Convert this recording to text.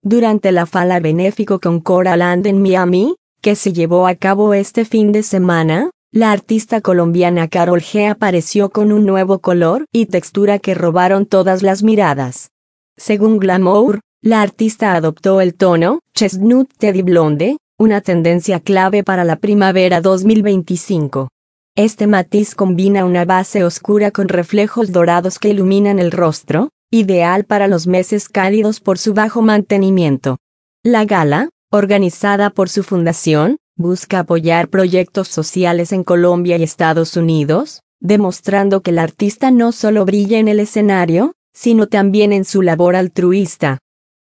Durante la Gala benéfico con Coraland en Miami, que se llevó a cabo este fin de semana, la artista colombiana Karol G apareció con un nuevo color y textura que robaron todas las miradas. Según Glamour, la artista adoptó el tono Chestnut Teddy Blonde, una tendencia clave para la primavera 2025. Este matiz combina una base oscura con reflejos dorados que iluminan el rostro, ideal para los meses cálidos por su bajo mantenimiento. La gala, organizada por su fundación, busca apoyar proyectos sociales en Colombia y Estados Unidos, demostrando que el artista no solo brilla en el escenario, sino también en su labor altruista.